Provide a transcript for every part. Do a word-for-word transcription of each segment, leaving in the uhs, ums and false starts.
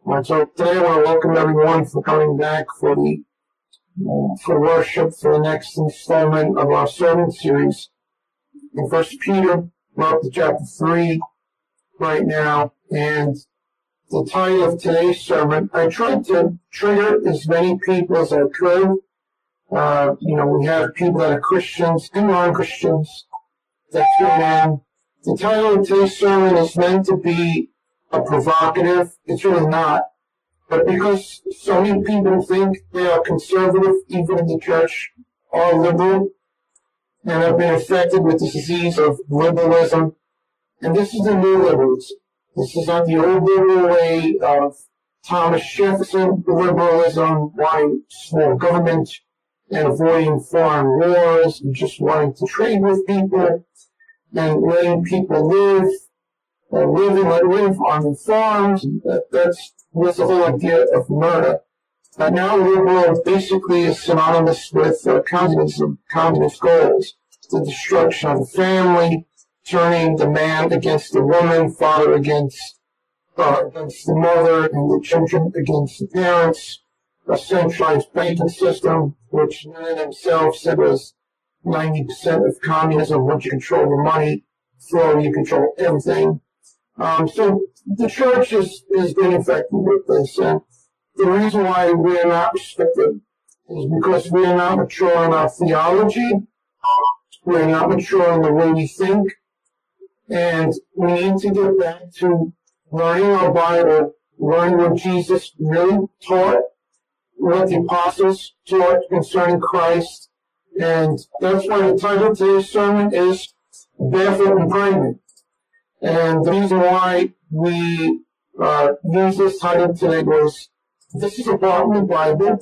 And so today I want to welcome everyone for coming back for the uh, for worship for the next installment of our sermon series. In First Peter, we're up to chapter three right now, and the title of today's sermon, I tried to trigger as many people as I could. Uh, you know, we have people that are Christians and non-Christians that tune in. The title of today's sermon is meant to be a provocative. It's really not. But because so many people think they are conservative, even in the church, or liberal, and have been affected with the disease of liberalism. And this is the new liberalism. This is not the old liberal way of Thomas Jefferson liberalism, wanting small government and avoiding foreign wars and just wanting to trade with people and letting people live, uh, live and let live on the farms. That, that's, that's the whole idea of murder. Uh, now liberal basically is synonymous with uh, communism, communist goals, the destruction of the family, turning the man against the woman, father against, uh, against the mother, and the children against the parents, a centralized banking system, which Lenin himself said was ninety percent of communism. Once you control the money flow, you control everything. Um, so the church is, is being affected with this. And the reason why we're not respected is because we're not mature in our theology. We're not mature in the way we think. And we need to get back to learning our Bible, learning what Jesus really taught, what the apostles taught concerning Christ. And that's why the title of today's sermon is Barefoot and Pregnant. And the reason why we uh, use this title today was, this is a part in the Bible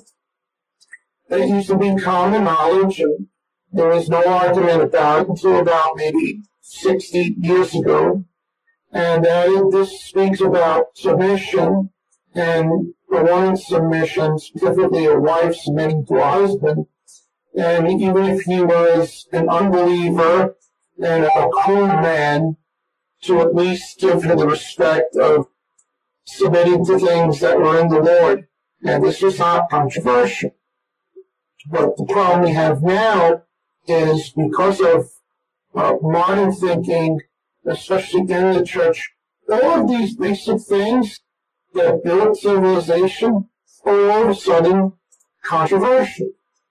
that used to be common knowledge, and there was no argument about it until about maybe sixty years ago. And uh, this speaks about submission and a woman's submission, specifically a wife submitting to a husband. And even if he was an unbeliever and a cruel man, to at least give him the respect of submitting to things that were in the Lord. And this is not controversial. But the problem we have now is because of uh, modern thinking, especially in the church, all of these basic things that build civilization are all of a sudden controversial.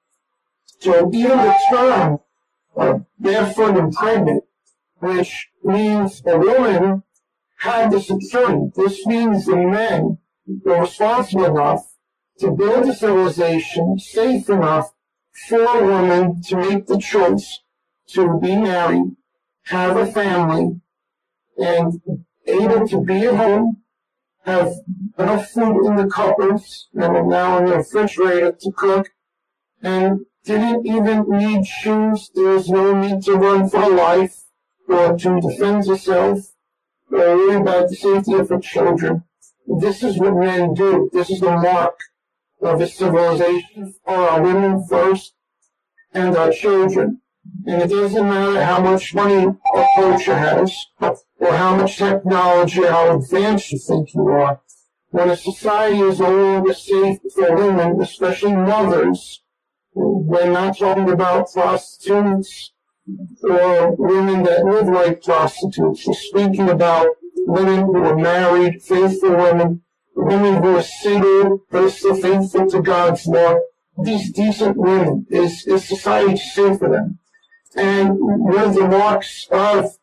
So even the term uh, barefoot and pregnant, which means a woman had this observed. This means the men were responsible enough to build a civilization safe enough for a woman to make the choice to be married, have a family, and able to be at home, have enough food in the cupboards and now in the refrigerator to cook, and didn't even need shoes. There was no need to run for her life or to defend herself or worry about the safety of her children. This is what men do. This is the mark of a civilization for our women first and our children. And it doesn't matter how much money a culture has or how much technology or how advanced you think you are. When a society is no longer safe for women, especially mothers, we're not talking about prostitutes or women that live like prostitutes. We're speaking about women who are married, faithful women, women who are single, but are still faithful to God's law. These decent women, is, is society safe for them? And one of the marks of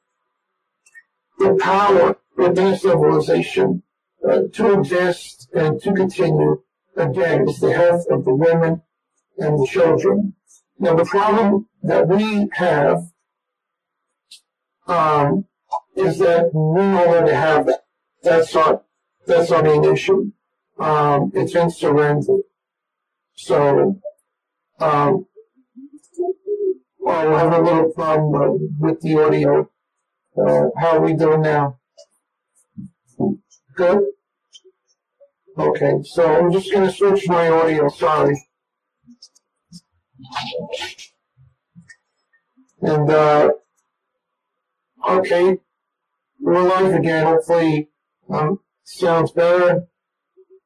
the power within civilization uh, to exist and to continue, again, is the health of the women and the children. Now, the problem that we have um, is that we no longer have that. That's our, that's our main issue. Um, it's been surrendered. So, um, well, we'll have a little problem uh, with the audio. Uh, how are we doing now? Good? Okay, so I'm just going to switch my audio, sorry. And, uh, okay, we're live again. Hopefully, um, sounds better.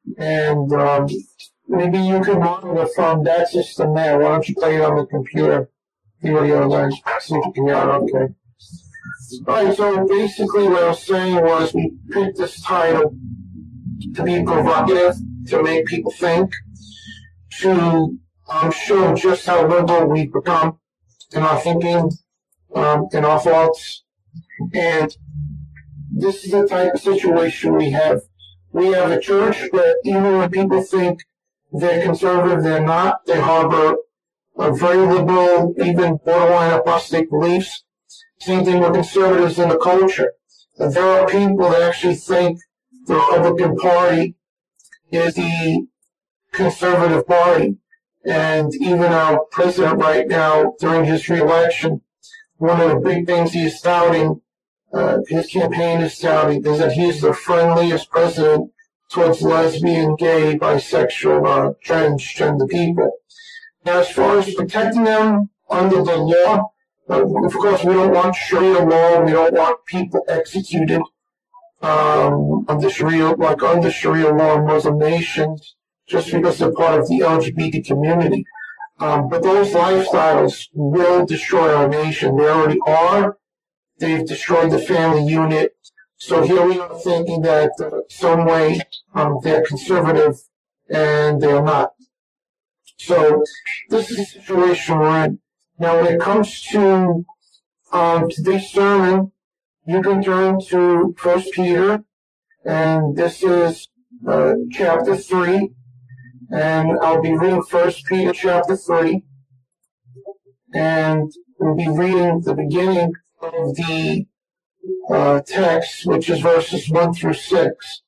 And um, maybe you can monitor from that system there. Why don't you play it on the computer? See what you're learning. See if you can hear it. Okay. Alright, so basically what I was saying was we picked this title to be provocative, to make people think, to um, show just how liberal we've become in our thinking, um, in our thoughts. And this is the type of situation we have. We have a church that even when people think they're conservative, they're not. They harbor a very liberal, even borderline apostate beliefs. Same thing with conservatives in the culture. But there are people that actually think the Republican Party is the conservative party. And even our president right now, during his re-election, one of the big things he's touting, uh, his campaign is touting, is that he's the friendliest president towards lesbian, gay, bisexual, uh, transgender people. Now, as far as protecting them under the law, uh, of course, we don't want Sharia law. We don't want people executed um, under Sharia, like under Sharia law in Muslim nations, just because they're part of the L G B T community. Um, but those lifestyles will destroy our nation. They already are. They've destroyed the family unit. So here we are thinking that uh, some way um, they're conservative, and they're not. So this is the situation we're in. Now, when it comes to um, today's sermon, you can turn to First Peter, and this is uh, chapter three, and I'll be reading First Peter chapter three, and we'll be reading the beginning of the uh, text, which is verses one through six.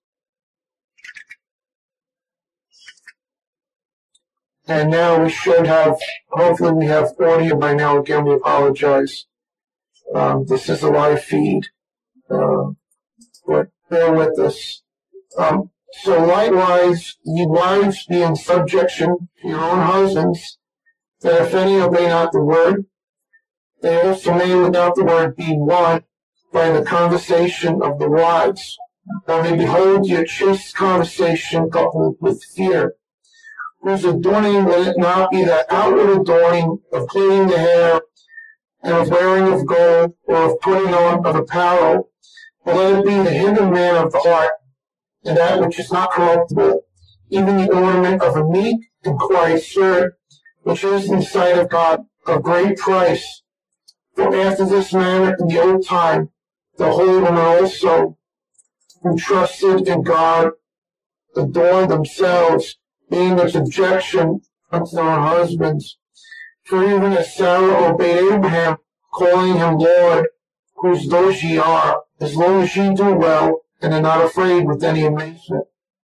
And now we should have, hopefully we have audio by now. Again, we apologize. Um, this is a live feed. Uh, but bear with us. Um, so likewise, ye wives, be in subjection to your own husbands, that if any obey not the word, they also may without the word be won by the conversation of the wives. Only behold your chaste conversation coupled with fear, whose adorning let it not be that outward adorning of plaiting the hair and of wearing of gold or of putting on of apparel, but let it be the hidden man of the heart, and that which is not corruptible, even the ornament of a meek and quiet spirit, which is in the sight of God of great price. For after this manner in the old time, the holy women also, who trusted in God, adorned themselves, being in subjection unto their own husbands. For even as Sarah obeyed Abraham, calling him Lord, whose those ye are, as long as ye do well, and are not afraid with any amazement.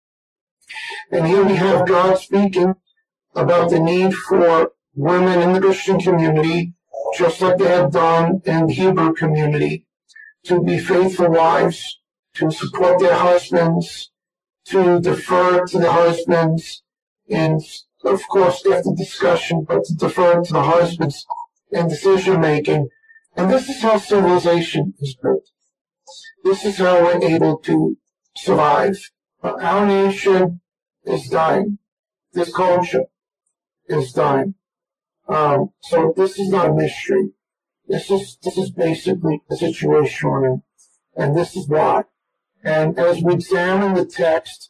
And here we have God speaking about the need for women in the Christian community, just like they have done in the Hebrew community, to be faithful wives, to support their husbands, to defer to the husbands, and of course after discussion, but to defer to the husbands in decision making. And this is how civilization is built. This is how we're able to survive. But our nation is dying. This culture is dying. Um, so this is not a mystery. This is this is basically the situation we're in, and this is why. And as we examine the text,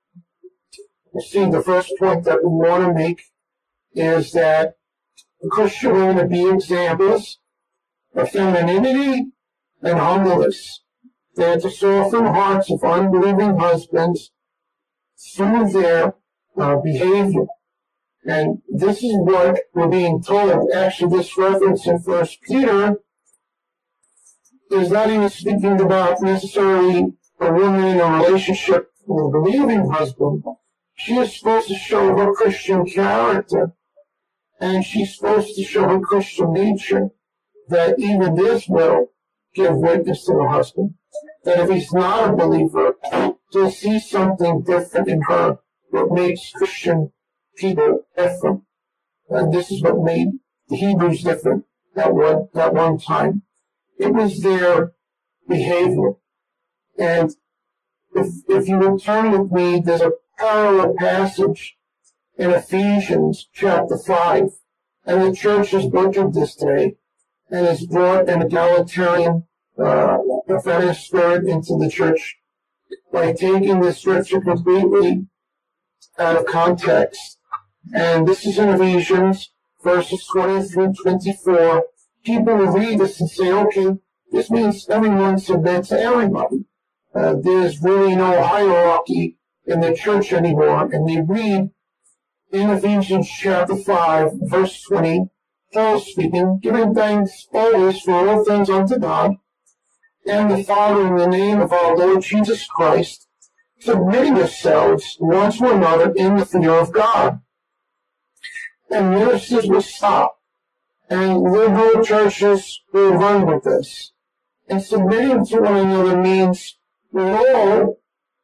you see, the first point that we want to make is that the Christian women are being examples of femininity and humbleness. They are to soften the hearts of unbelieving husbands through their uh, behavior. And this is what we're being told. Actually, this reference in First Peter is not even speaking about necessarily a woman in a relationship with a believing husband. She is supposed to show her Christian character, and she's supposed to show her Christian nature, that even this will give witness to her husband. That if he's not a believer, he'll see something different in her that makes Christian people different. And this is what made the Hebrews different at one, at one time. It was their behavior. And if, if you will turn with me, there's a parallel passage in Ephesians chapter five. And the church has butchered this day and has brought an egalitarian uh, feminist spirit into the church by taking this scripture completely out of context. And this is in Ephesians, verses twenty through twenty-four. People will read this and say, okay, this means everyone submits to everybody. Uh, there's really no hierarchy in the church anymore. And they read in Ephesians chapter five, verse twenty, Paul speaking, giving thanks always for all things unto God and the Father in the name of our Lord Jesus Christ, submitting yourselves one to another in the fear of God. And ministers will stop, and liberal churches will run with this. And submitting to one another means we all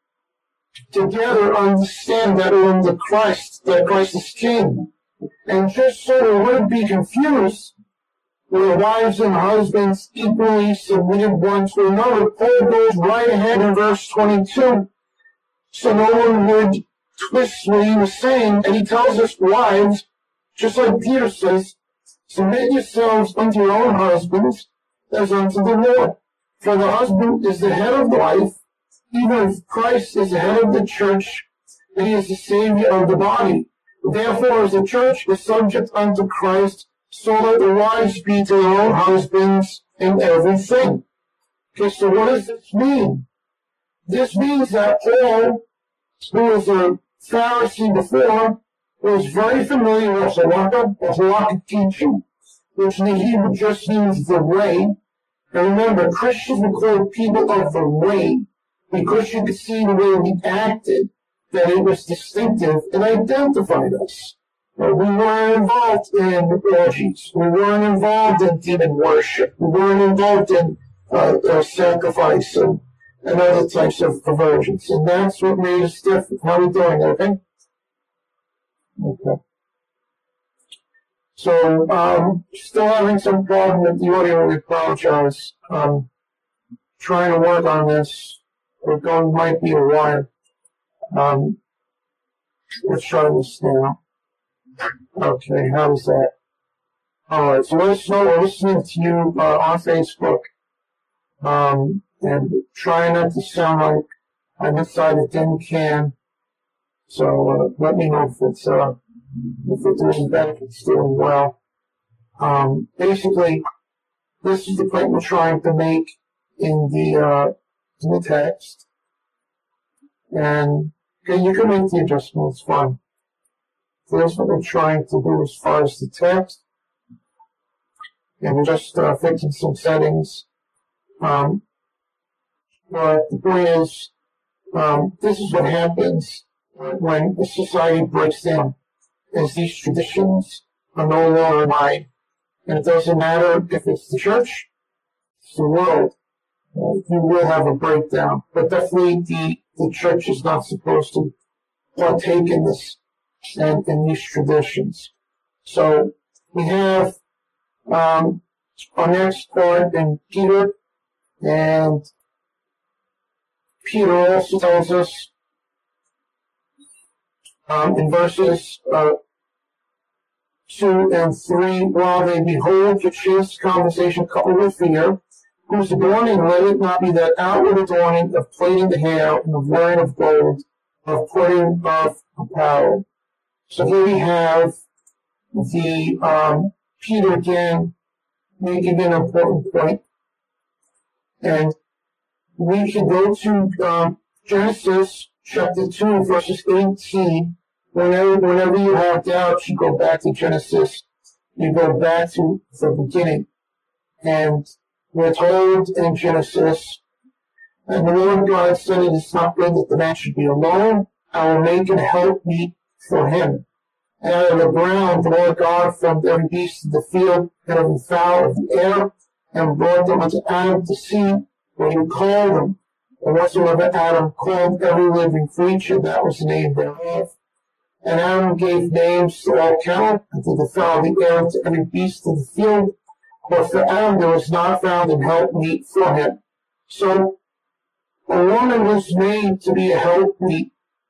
together understand that we're under Christ, that Christ is King. And just so we wouldn't be confused, where wives and husbands equally submitted one to another, Paul goes right ahead in verse twenty-two, so no one would twist what he was saying, and he tells us, wives, just like Peter says, submit yourselves unto your own husbands as unto the Lord. For the husband is the head of the wife, even if Christ is the head of the church, and he is the Savior of the body. Therefore, as the church is subject unto Christ, so let the wives be to their own husbands in everything. Okay, so what does this mean? This means that Paul, who was a Pharisee before, was very familiar with halakha, or halakha teaching, which in the Hebrew just means the way. And remember, Christians were called people of the way, because you could see the way we acted, that it was distinctive and identified us. But we weren't involved in orgies. We weren't involved in demon worship. We weren't involved in uh, uh, sacrifice and, and other types of perversions. And that's what made us different. How are we doing, okay? Okay. So, um, still having some problem with the audio. We apologize. Um, trying to work on this. We're going, might be a while. Um, let's try this now. Okay, how's that? Alright, so let us know we're listening to you uh, on Facebook. Um, and trying not to sound like I'm inside a tin can. So uh, let me know if it's uh, if it's doing better, if it's doing well. Um, basically, this is the point we're trying to make in the uh, in the text. And okay, you can make the adjustments, fine. So that's what we're trying to do as far as the text. And we're just uh, fixing some settings. Um, but the point is, um, this is what happens when a society breaks down, is these traditions are no longer mine. And it doesn't matter if it's the church, it's the world, uh, you will have a breakdown. But definitely the, the church is not supposed to partake in this and in these traditions. So we have um, our next part in Peter, and Peter also tells us um, in verses uh, two and three, while they behold your chaste conversation coupled with fear, whose adorning let it not be that outward adorning of plaiting the hair and of wearing of gold, of putting of apparel. So here we have the um, Peter again making an important point. And we can go to um, Genesis chapter two, verses eighteen. Whenever, whenever you have doubts, you go back to Genesis. You go back to the beginning. And we're told in Genesis, and the Lord God said, it is not good that the man should be alone. I will make an helpmeet for him. And out of the ground the Lord God formed every beast of the field and every fowl of the air, and brought them unto Adam to see what he would call them. And whatsoever Adam called every living creature, that was the name thereof. And Adam gave names to all cattle, and to the fowl of the air, and to every beast of the field. But for Adam there was not found an helpmeet for him. So a woman was made to be a helpmeet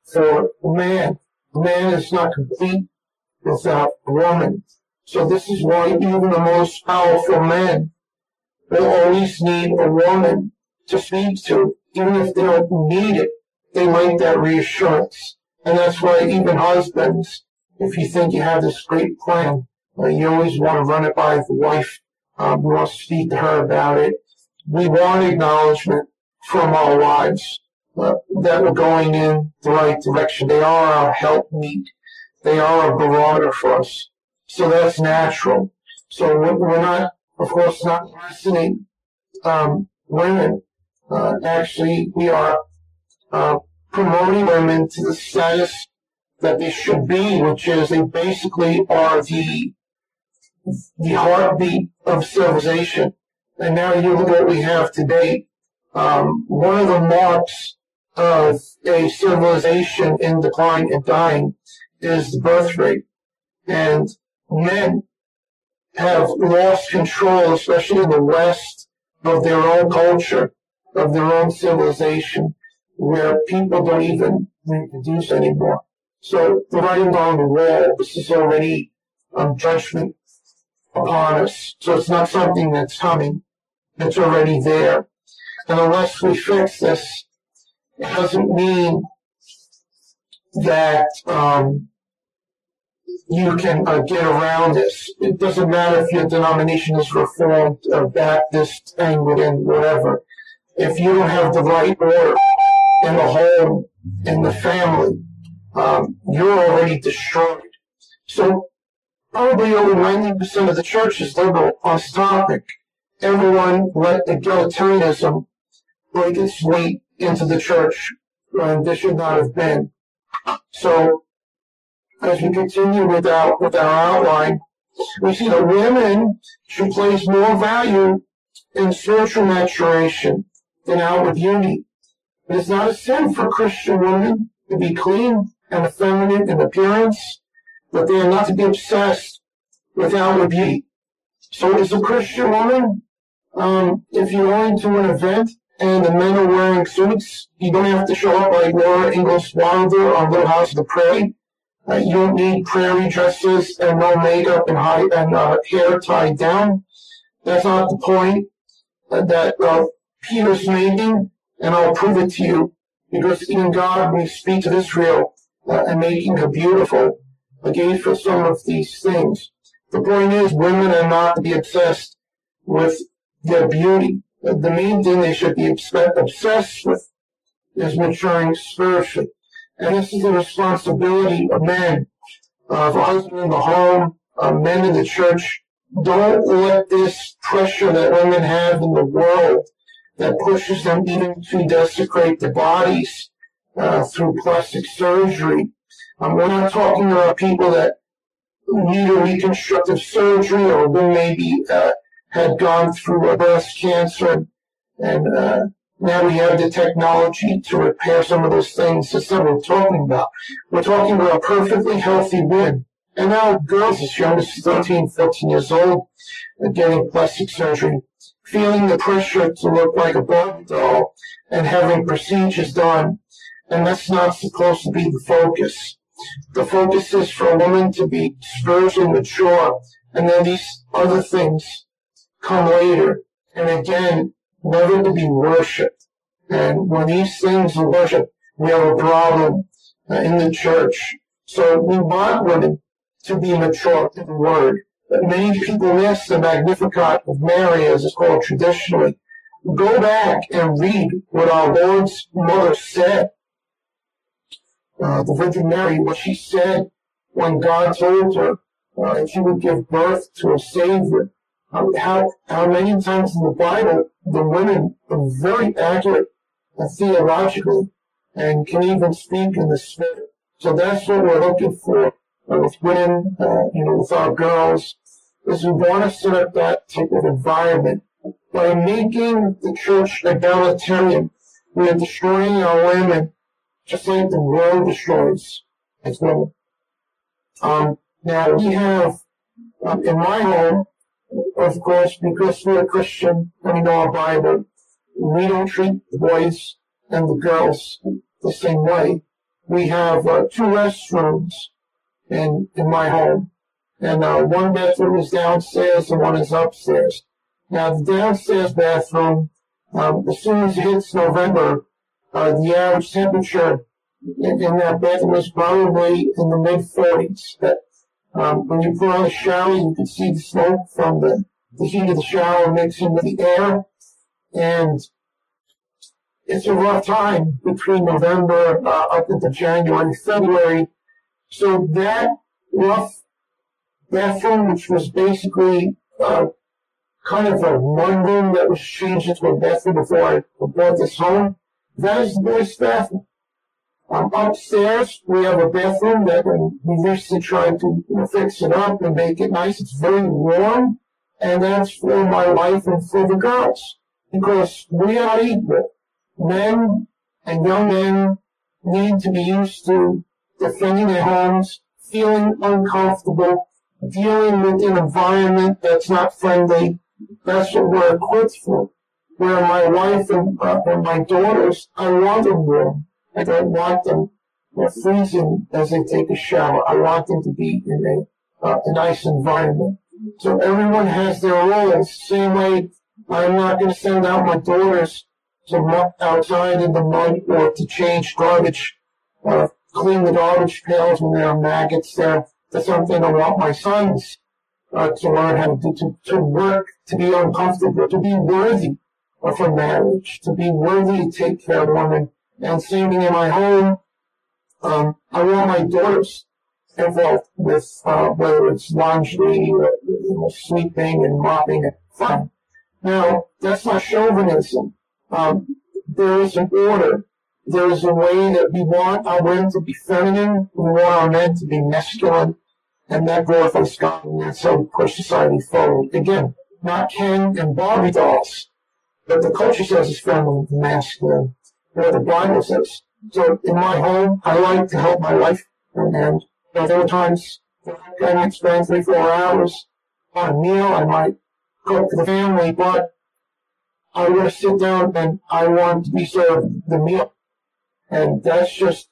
for man. Man is not complete without a woman. So this is why even the most powerful men will always need a woman to speak to. Even if they don't need it, they like that reassurance. And that's why even husbands, if you think you have this great plan, uh, you always want to run it by the wife. Um, you want to speak to her about it. We want acknowledgement from our wives uh, that we're going in the right direction. They are our helpmeet. They are a barometer for us. So that's natural. So we're not, of course, not listening um, women. Uh, actually, we are uh, promoting women to the status that they should be, which is they basically are the the heartbeat of civilization. And now you look at what we have today. Um, one of the marks of a civilization in decline and dying is the birth rate. And men have lost control, especially in the West, of their own culture, of their own civilization, where people don't even reproduce anymore. So the writing on the wall, this is already um, judgment upon us. So it's not something that's coming. It's already there. And unless we fix this, it doesn't mean that um, you can uh, get around this. It doesn't matter if your denomination is Reformed or Baptist, Anglican, whatever. If you don't have the right order in the home, in the family, um, you're already destroyed. So probably over ninety percent of the church is liberal on this topic. Everyone let egalitarianism break its weight into the church, and this should not have been. So as we continue with our, with our outline, we see that women should place more value in spiritual maturation than outward beauty. It is not a sin for Christian women to be clean and effeminate in appearance, but they are not to be obsessed with outward beauty. So as a Christian woman, um, if you're going to an event and the men are wearing suits, you don't have to show up like Laura Ingalls Wilder on Little House of the Prairie. Uh, you don't need prairie dresses and no makeup and, high, and uh, hair tied down. That's not the point uh, that uh, Peter's making, and I'll prove it to you, because even God, when he speaks of Israel uh, and making her beautiful, gave for some of these things. The point is, women are not to be obsessed with their beauty. The main thing they should be obsessed with is maturing spiritually. And this is the responsibility of men, of a husband in the home, of men in the church. Don't let this pressure that women have in the world that pushes them even to desecrate their bodies uh, through plastic surgery. Um, we're not talking about people that need a reconstructive surgery, or who maybe uh, had gone through a breast cancer, and uh, now we have the technology to repair some of those things. That's not what we're talking about. We're talking about perfectly healthy women. And now girls as young as thirteen, fourteen years old are getting plastic surgery, feeling the pressure to look like a Barbie doll and having procedures done. And that's not supposed to be the focus. The focus is for a woman to be spiritually mature, and then these other things come later. And again, never to be worshipped. And when these things are worshipped, we have a problem uh, in the church. So we want women to be mature in the Word. But many people miss the Magnificat of Mary, as it's called traditionally. Go back and read what our Lord's mother said. Uh, the Virgin Mary, what she said when God told her uh, that she would give birth to a Savior. Uh, how, how many times in the Bible the women are very accurate uh, theologically and can even speak in the Spirit. So that's what we're looking for uh, with women, uh, you know, with our girls, is we want to set up that type of environment. By making the church egalitarian, we are destroying our women just like the world destroys its women. Um, now, we have, um, in my home, of course, because we're a Christian and we know our Bible, we don't treat the boys and the girls the same way. we have uh, two restrooms in, in my home. And uh, one bathroom is downstairs and one is upstairs. Now, the downstairs bathroom, um, as soon as it hits November, uh, the average temperature in, in that bathroom is probably in the mid forties. But um, when you put on a shower, you can see the smoke from the, the heat of the shower mixing with the air. And it's a rough time between November uh, up into January, February. So that rough bathroom, which was basically uh, kind of a one room that was changed into a bathroom before I bought this home, that is the boys' bathroom. Um, upstairs, we have a bathroom that um, we recently tried to you know, fix it up and make it nice. It's very warm, and that's for my wife and for the girls, because we are equal. Men and young men need to be used to defending their homes, feeling uncomfortable, dealing with an environment that's not friendly. That's what we're equipped for. Where my wife and, uh, and my daughters, I want them warm. I don't want them uh, freezing as they take a shower. I want them to be in a, uh, a nice environment. So everyone has their roles. Same way, I'm not going to send out my daughters to muck outside in the mud or to change garbage, uh, clean the garbage pails when there are maggots there. That's something I want my sons uh, to learn how to do, to, to work, to be uncomfortable, to be worthy of a marriage, to be worthy to take care of women. And same thing in my home, um, I want my daughters involved with, uh, whether it's laundry, or, you know, sweeping and mopping, fine. Now, that's not chauvinism. Um, there is an order. There is a way that we want our women to be feminine, we want our men to be masculine, and that glorifies God, and that's how we push society forward. Again, not Ken and Barbie dolls, but the culture says it's feminine and masculine, what the Bible says. So in my home, I like to help my wife, and, and you know, there were times I might spend three, four hours on a meal, I might cook for the family, but I want to sit down and I want to be served the meal. And that's just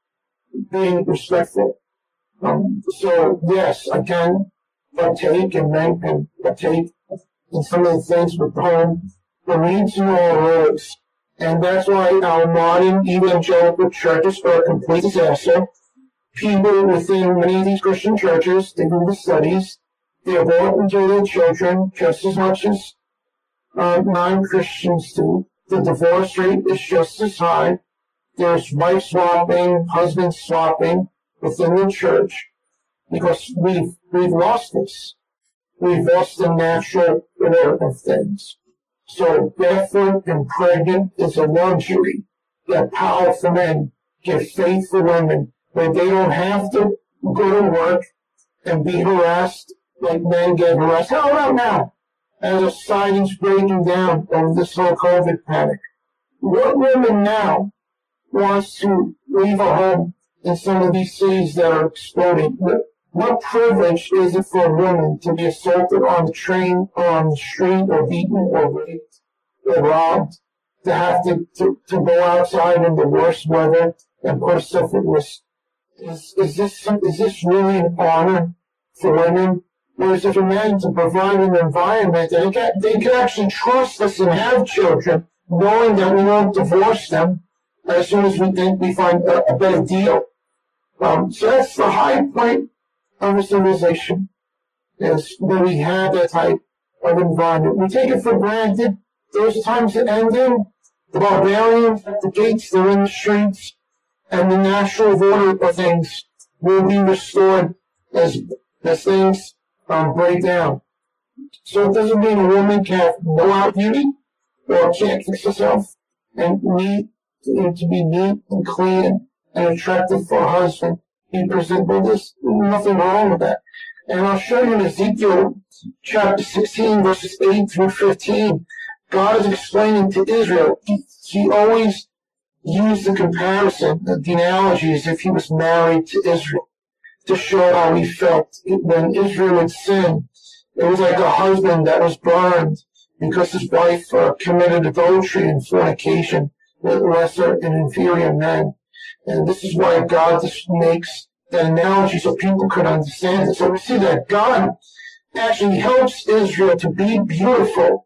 being respectful. Um, so, yes, I can partake and men can partake in some of the things with home, but we need to know our roles. And that's why our modern evangelical churches are a complete disaster. People within many of these Christian churches, they do the studies, they abort into their children just as much as Uh, non-Christians do. The divorce rate is just as high. There's wife swapping, husband swapping within the church because we've we've lost this. We've lost the natural order of things. So barefoot and pregnant is a luxury that powerful men get faithful women where they don't have to go to work and be harassed like men get harassed. How about now? As a society's breaking down over this whole COVID panic. What woman now wants to leave a home in some of these cities that are exploding? What, what privilege is it for a woman to be assaulted on the train or on the street or beaten or raped or robbed? To have to, to, to go outside in the worst weather and put herself at risk? Is, is, this, is this really an honor for women? Whereas if a man to provide an environment that they can, they can actually trust us and have children, knowing that we won't divorce them as soon as we think we find a, a better deal. Um, so that's the high point of a civilization, is when we have that type of environment. We take it for granted. Those times are ending. The barbarians at the gates, they're in the streets, and the natural order of things will be restored as, as things Um, break down. So it doesn't mean a woman can't go out beauty or can't fix herself and need to, to be neat and clean and attractive for a husband. Be presentable. There's nothing wrong with that. And I'll show you in Ezekiel chapter sixteen, verses eight through fifteen. God is explaining to Israel. He, he always used the comparison, the, the analogy, as if he was married to Israel, to show how he felt when Israel had sinned. It was like a husband that was burned because his wife uh, committed adultery and fornication with lesser and inferior men. And this is why God just makes that analogy so people could understand it. So we see that God actually helps Israel to be beautiful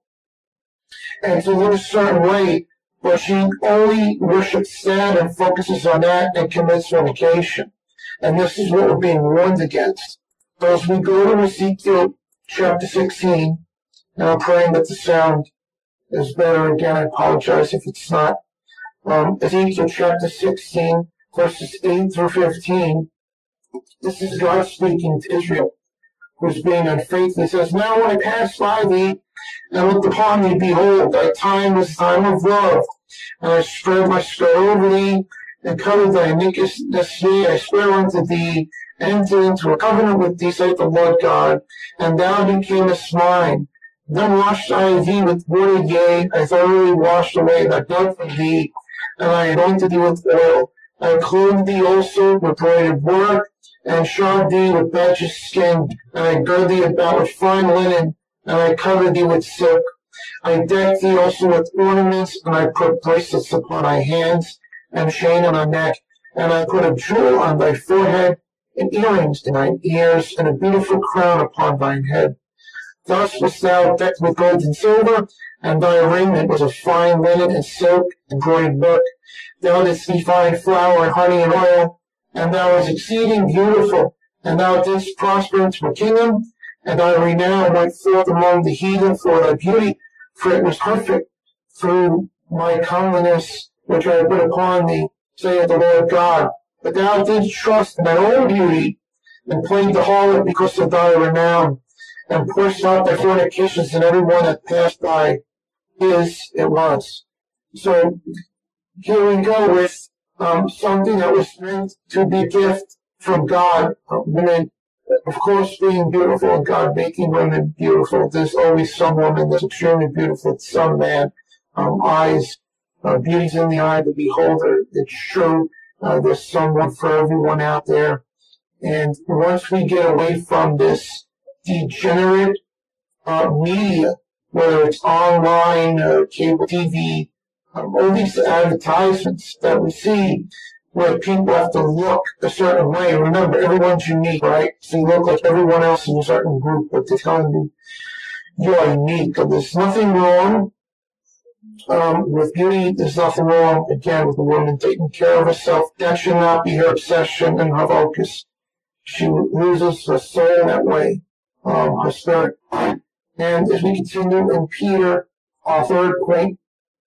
and to live a certain way, but she only worships Saturn, focuses on that, and commits fornication. And this is what we're being warned against. So as we go to Ezekiel chapter sixteen, and I'm praying that the sound is better. Again, I apologize if it's not. Um, Ezekiel chapter sixteen, verses eight through fifteen. This is God speaking to Israel, who's being unfaithful. He says, "Now when I passed by thee, and looked upon thee, behold, thy time was time of love. And I spread my skirt over thee, and covered thy nakedness. Yea, I swear unto thee, enter into a covenant with thee, saith the Lord God, and thou becamest mine. Then washed I thee with water, yea, I thoroughly washed away thy blood from thee, and I anointed thee with oil. I clothed thee also with broidered work, and shod thee with badger's skin, and I girded thee about with fine linen, and I covered thee with silk. I decked thee also with ornaments, and I put bracelets upon thy hands, and chain on thy neck, and I put a jewel on thy forehead, and earrings in thine ears, and a beautiful crown upon thine head. Thus wast thou decked with gold and silver, and thy raiment was of fine linen and silk and broidered work. Thou didst eat fine flour and honey and oil, and thou wast exceeding beautiful, and thou didst prosper into a kingdom, and thy renown went forth among the heathen for thy beauty, for it was perfect through my comeliness which I put upon thee, saith the Lord God. But thou didst trust in thy own beauty, and played the harlot because of thy renown, and pushed out thy fornications, and every one that passed by his it was." So here we go with um, something that was meant to be a gift from God. Uh, women, of course, being beautiful, and God making women beautiful. There's always some woman that's extremely beautiful to some man. Um, eyes, uh, beauty's in the eye of the beholder. It's true. Uh, there's someone for everyone out there. And once we get away from this degenerate uh, media, whether it's online or cable T V, um, all these advertisements that we see where people have to look a certain way. Remember, everyone's unique, right? So you look like everyone else in a certain group, but they're telling you you are unique. And there's nothing wrong um, with beauty. There's nothing wrong, again, with a woman taking care of herself. That should not be her obsession and her focus. She loses her soul that way, um, her spirit. And as we continue in Peter, our third point,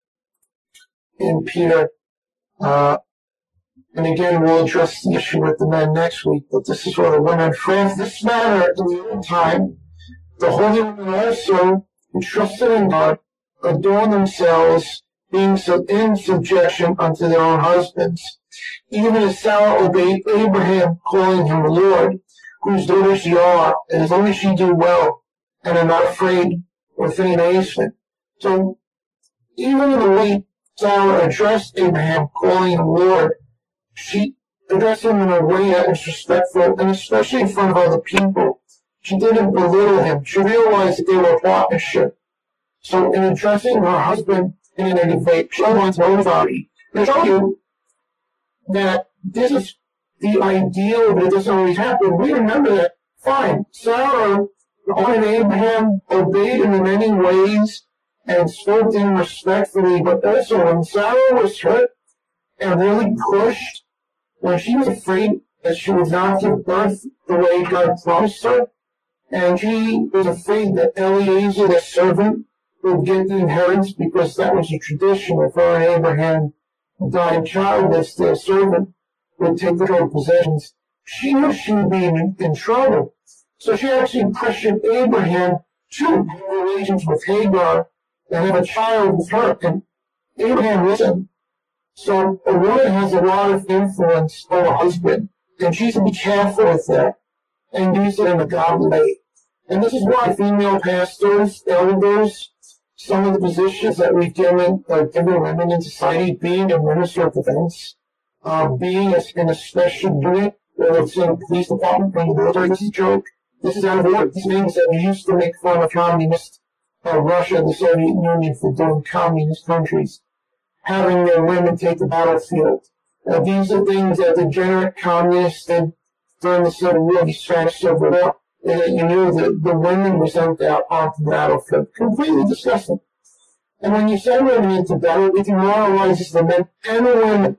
in Peter, uh, and again, we'll address the issue with the men next week, but this is for the women. Friends, this matter in the old time, the holy women also, who trusted in God, adorn themselves, being so in subjection unto their own husbands. Even as Sarah obeyed Abraham, calling him Lord, whose daughters ye are, and as long as ye do well, and are not afraid with any amazement. So, even in the way Sarah addressed Abraham, calling him Lord, she addressed him in a way that was respectful, and especially in front of other people. She didn't belittle him. She realized that they were a partnership. So in addressing her husband in a negative way, she wants no authority. To show you that this is the ideal, but it doesn't always happen. We remember that, fine, Sarah honored Abraham, obeyed him in many ways, and spoke to him respectfully, but also when Sarah was hurt and really pushed, when she was afraid that she would not give birth the way God promised her, and she was afraid that Eliezer, the servant, would get the inheritance because that was a tradition. If her and Abraham died childless, their servant would take control of possessions. She knew she would be in, in trouble. So she actually pressured Abraham to have relations with Hagar and have a child with her. And Abraham listened. So a woman has a lot of influence over her husband, and she should be careful with that and use it in a godly way. And this is why female pastors, elders, some of the positions that we've given, uh, given women in society, being a minister of defense, uh, being a, in a special unit, whether it's in a police department or in the military, this is a joke. This is out of order. This means that we used to make fun of communist uh, Russia and the Soviet Union for doing communist countries, having their women take the battlefield. Uh, these are things that degenerate communists did during the Civil War, the Spanish Civil War. And you knew that the women were sent out onto the battlefield. Completely disgusting. And when you send women into battle, it demoralizes the men and the women.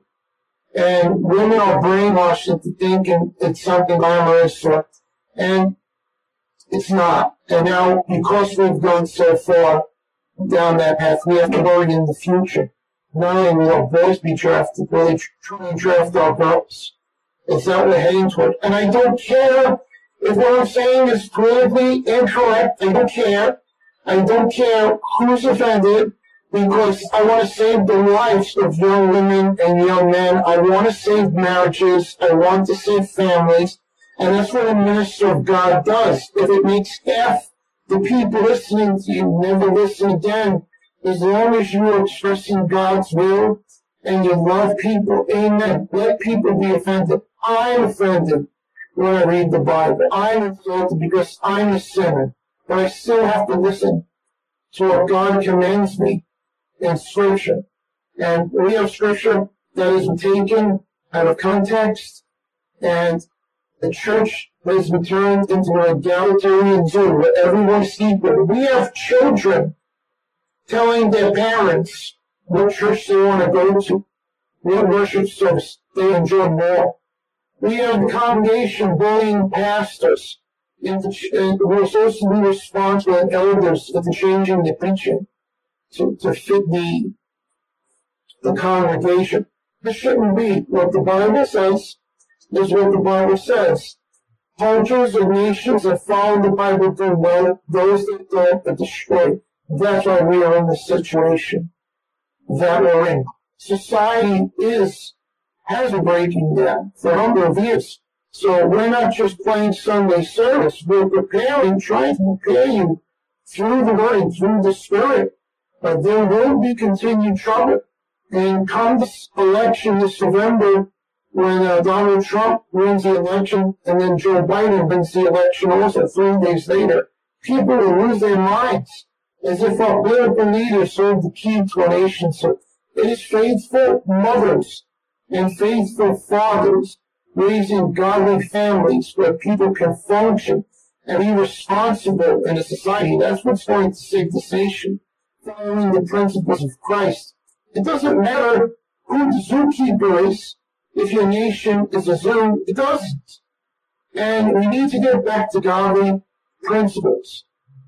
And women are brainwashed into thinking it's something glamorous, or, and it's not. And now, because we've gone so far down that path, we have to worry in the future. Not only will our boys be drafted, will they truly draft our girls? Is that what we're heading toward? And I don't care if what I'm saying is politically incorrect. I don't care. I don't care who's offended, because I want to save the lives of young women and young men. I want to save marriages. I want to save families. And that's what a minister of God does. If it makes half the people listening to you never listen again, as long as you are expressing God's will and you love people, amen. Let people be offended. I'm offended when I read the Bible. I'm insulted because I'm a sinner. But I still have to listen to what God commands me in Scripture. And we have Scripture that has been taken out of context, and the church has been turned into an egalitarian zoo where everyone's equal. We have children telling their parents what church they want to go to, what worship service they enjoy more. We have the congregation bullying pastors into, uh, who are supposed to be responsible, and elders into changing the preaching to, to fit the, the congregation. This shouldn't be. What the Bible says is what the Bible says. Cultures and nations that follow the Bible do well, those that don't are destroyed. That's why we are in the situation that we're in. Society is, has been breaking down for a number of years. So we're not just playing Sunday service, we're preparing, trying to prepare you through the Word, through the Spirit. But there will be continued trouble. And come this election this November, when uh, Donald Trump wins the election, and then Joe Biden wins the election also three days later, people will lose their minds, as if our political leaders hold the key to our nation. So it is faithful mothers and faithful fathers raising godly families where people can function and be responsible in a society. That's what's going to save this nation, following the principles of Christ. It doesn't matter who the zookeeper is. If your nation is a zoo, it doesn't. And we need to get back to godly principles.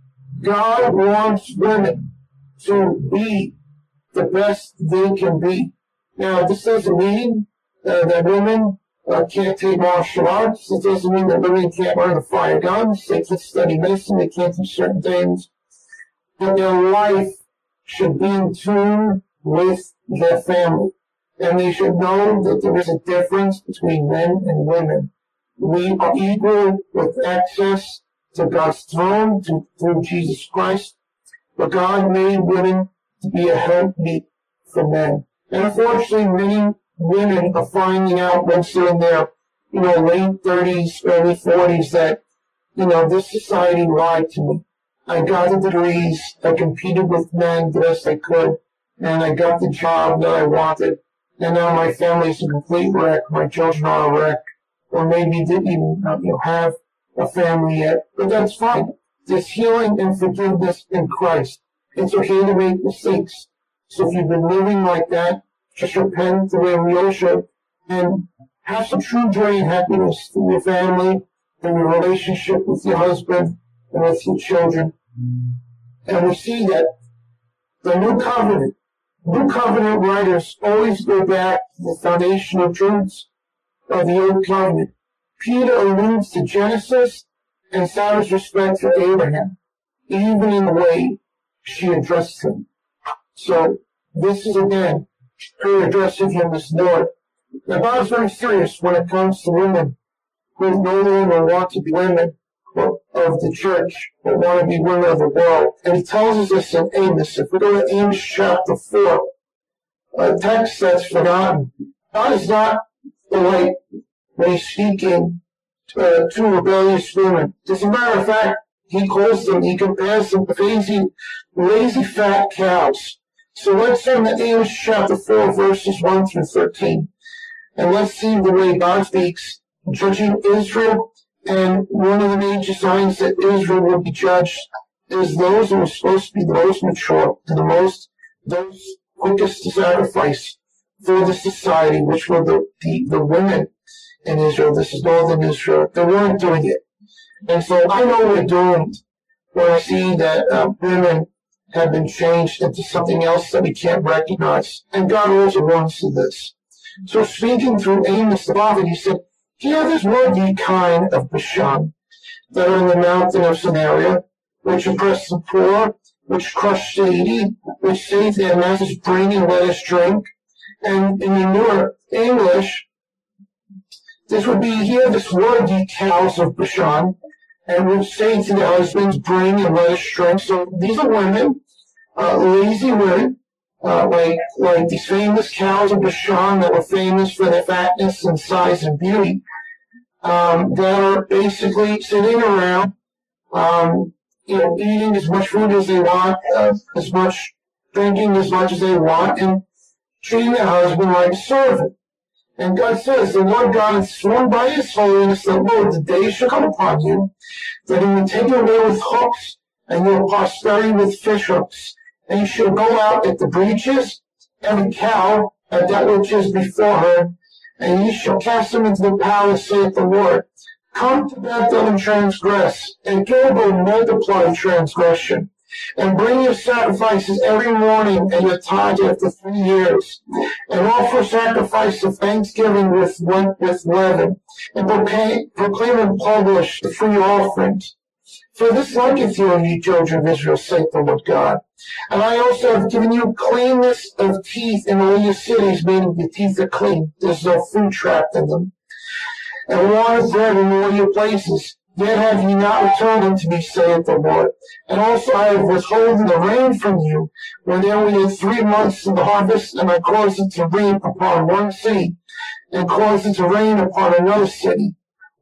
God wants women to be the best they can be. Now, this doesn't mean uh, that women uh, can't take martial arts. It doesn't mean that women can't learn to fire guns. They can study medicine. They can't do certain things. But their life should be in tune with their family. And they should know that there is a difference between men and women. We are equal with access to God's throne to, through Jesus Christ. But God made women to be a helpmeet for men. And unfortunately, many women are finding out once they're in their, you know, late thirties, early forties that, you know, this society lied to me. I got the degrees, I competed with men the best I could, and I got the job that I wanted. And now my family's a complete wreck, my children are a wreck, or maybe didn't even you know, have a family yet. But that's fine. There's healing and forgiveness in Christ. It's okay to make mistakes. So if you've been living like that, just repent the way we all should, and have some true joy and happiness in your family, in your relationship with your husband, and with your children. And we see that the new covenant, New Covenant writers always go back to the foundational truths of the Old Covenant. Peter alludes to Genesis and Sarah's respect for Abraham, even in the way she addressed him. So this is again her addressing him as Lord. Now God's very serious when it comes to women who no longer want to be women of the church, but want to be women of the world. And he tells us this in Amos. If we go to Amos chapter four, a text that's forgotten, God is not polite when he's speaking uh, to rebellious women. As a matter of fact, he calls them, he compares them to lazy, lazy fat cows. So let's turn to Amos chapter four, verses one through thirteen. And let's see the way God speaks, judging Israel. And one of the major signs that Israel will be judged is those who are supposed to be the most mature, and the most, those quickest to sacrifice for the society, which were the, the, the women in Israel. This is northern Israel. They weren't doing it. And so I know we're doomed when I see that uh, women have been changed into something else that we can't recognize. And God also warns to this. So speaking through Amos the prophet, he said, "Hear this word, ye kind of Bashan, that are in the mountain of Samaria, which oppress the poor, which crush the needy, which say to their masters, bring and let us drink." And in the newer English, this would be, "Hear this word, ye cows of Bashan, and would say to their husbands, bring and let us drink." So these are women, uh, lazy women, uh, like like these famous cows of Bashan that were famous for their fatness and size and beauty, um, that are basically sitting around, um, you know, eating as much food as they want, uh, as much drinking as much as they want, and treating their husband like a servant. And God says, "The Lord God is sworn by his holiness that, Lord, the day shall come upon you, that he will take you away with hooks, and your posterity with fish hooks. And you shall go out at the breaches, every cow at that which is before her, and ye shall cast them into the palace, saith the Lord. Come to Bethel and transgress, and Gilgal multiply transgression. And bring your sacrifices every morning, and your tithes after three years. And offer sacrifice of thanksgiving with, with leaven. And proclaim, proclaim and publish the free offerings. For this liketh you, ye children of Israel, saith the Lord God. And I also have given you cleanness of teeth in all your cities," meaning the teeth are clean. There's no food trapped in them. "And water bread in all your places. Yet have ye not returned unto me, saith the Lord. And also I have withholden the rain from you, when there were three months of the harvest, and I caused it to rain upon one city, and caused it to rain upon another city.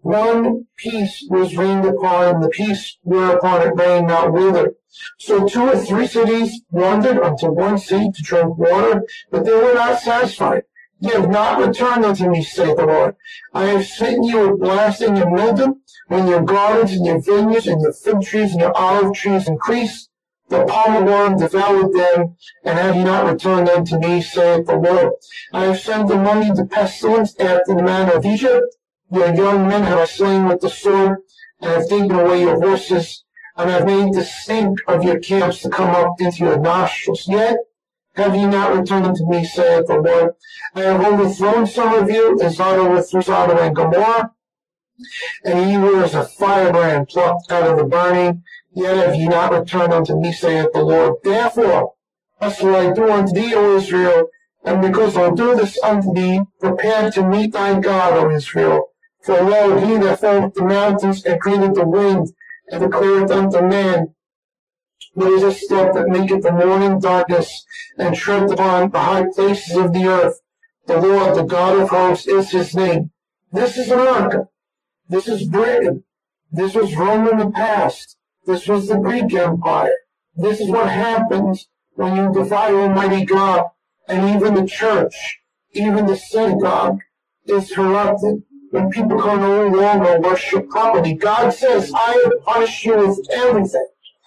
One piece was rained upon, and the piece whereupon it rained not withered. So two or three cities wandered unto one city to drink water, but they were not satisfied. Ye have not returned unto me, saith the Lord. I have smitten you with blasting and mildew, when your gardens and your vineyards and your fig trees and your olive trees increased. The palmer worm devoured them, and have ye not returned unto me, saith the Lord. I have sent among you the pestilence after the manner of Egypt. Your young men have I slain with the sword, and have taken away your horses, and have made the stink of your camps to come up into your nostrils. Yet have ye not returned unto me, saith the Lord. I have overthrown some of you, as I overthrew Sodom and Gomorrah, and ye were as a firebrand plucked out of the burning. Yet have ye not returned unto me, saith the Lord. Therefore, thus will I do unto thee, O Israel, and because I'll do this unto thee, prepare to meet thy God, O Israel. For lo, he that formeth the mountains, and created the wind, and declareth unto man, there is a step that maketh the morning darkness, and treadeth upon the high places of the earth. The Lord, the God of hosts, is his name. This is America. This is Britain. This was Rome in the past. This was the Greek Empire. This is what happens when you defy Almighty God, and even the church, even the synagogue, is corrupted. When people can no longer worship properly, God says, "I have punished you with everything.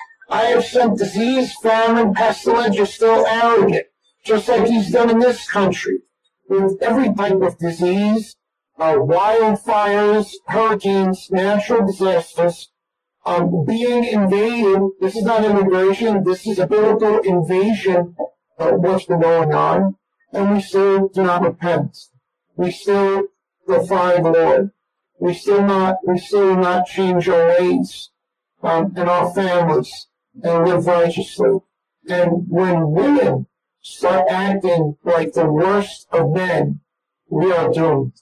I have sent disease, famine, pestilence. You're still arrogant, just like he's done in this country, with every type of disease, uh, wildfires, hurricanes, natural disasters, um, being invaded." This is not immigration. This is a biblical invasion of what's been going on, and we still do not repent. We still defy the Lord. We still not. We still not change our ways um, in our families and live righteously. And when women start acting like the worst of men, we are doomed.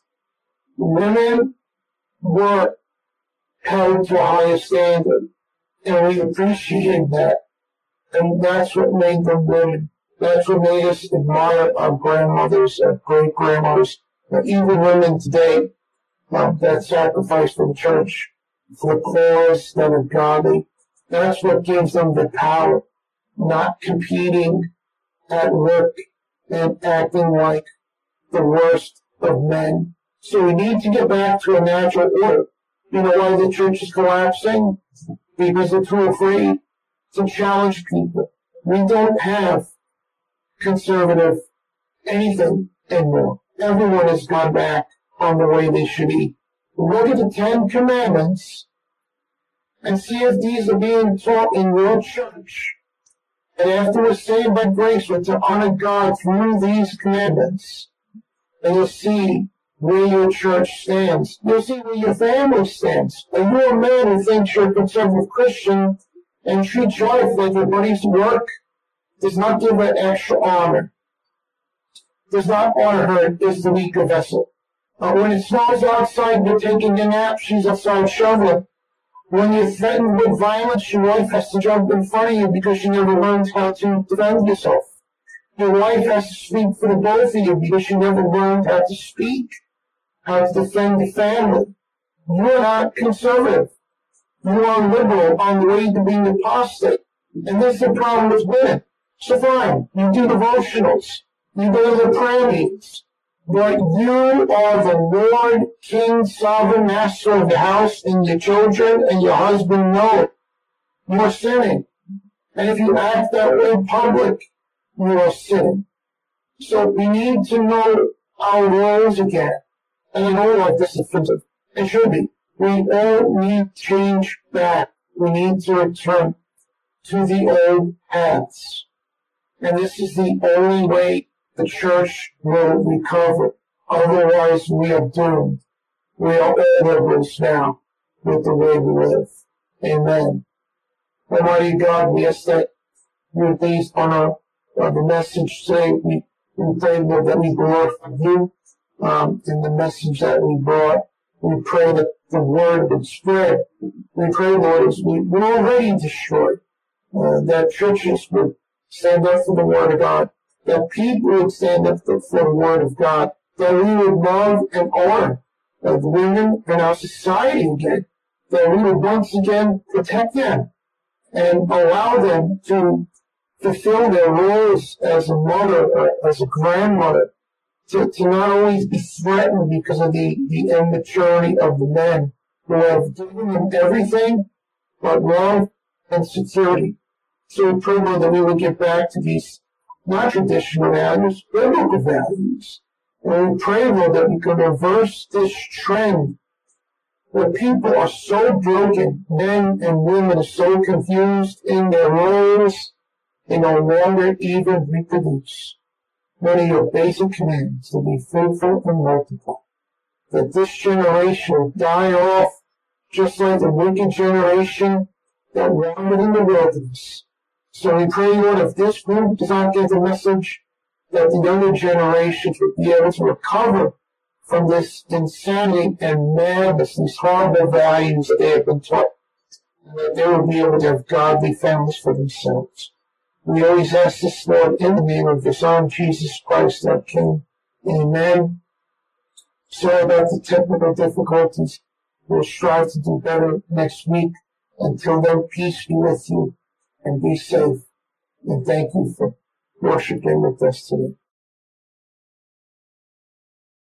Women were held to a higher standard, and we appreciate that. And that's what made them women. That's what made us admire our grandmothers, our great-grandmothers, and even women today uh, that sacrifice for the church, for the cause that are godly. That's what gives them the power, not competing at work and acting like the worst of men. So we need to get back to a natural order. You know why the church is collapsing? Because they're too afraid to challenge people. We don't have conservative anything anymore. Everyone has gone back on the way they should be. Look at the Ten Commandments and see if these are being taught in your church. And after we're saved by grace, we're to honor God through these commandments. And you'll see where your church stands. You'll see where your family stands. And you're a man who thinks you're a conservative Christian and treats your wife like your buddy's work, does not give her extra honor. Does not honor her as the weaker vessel. Uh, when it snows outside, you're taking a nap, she's outside shoveling. When you're threatened with violence, your wife has to jump in front of you because she never learned how to defend yourself. Your wife has to speak for the both of you because she never learned how to speak, how to defend the family. You're not conservative. You are liberal on the way to being apostate. And this is the problem with women. So fine, you do devotionals, you go to the prayer meetings, but you are the Lord, King, Sovereign, Master of the house, and your children and your husband know it. You are sinning. And if you act that way in public, you are sinning. So we need to know our roles again. And I know like this is offensive. It should be. We all need to change back. We need to return to the old paths. And this is the only way the church will recover. Otherwise, we are doomed. We are all liberals now with the way we live. Amen. Almighty God, we ask that you please honor uh, the message today. We, we pray, Lord, that we glorify you um, in the message that we brought. We pray that the word would spread. We pray, Lord, as we, we're already destroyed, uh, that churches would stand up for the word of God, that people would stand up for the word of God, that we would love and honor uh, the women in our society again, that we would once again protect them and allow them to fulfill their roles as a mother or as a grandmother, to, to not always be threatened because of the, the immaturity of the men who have given them everything but love and security. So we pray, Lord, that we will get back to these not traditional values, biblical values. And we pray, Lord, that we can reverse this trend where people are so broken, men and women are so confused in their roles, they no longer even reproduce. One of your basic commands to be fruitful and multiply. That this generation will die off just like the wicked generation that wandered in the wilderness. So we pray, Lord, if this group does not get the message, that the younger generations will be able to recover from this insanity and madness, these horrible values that they have been taught, and that they will be able to have godly families for themselves. We always ask this, Lord, in the name of your Son, Jesus Christ, our King. Amen. Sorry about the technical difficulties. We'll strive to do better next week. Until then, peace be with you and be safe. And thank you for worshiping with us today.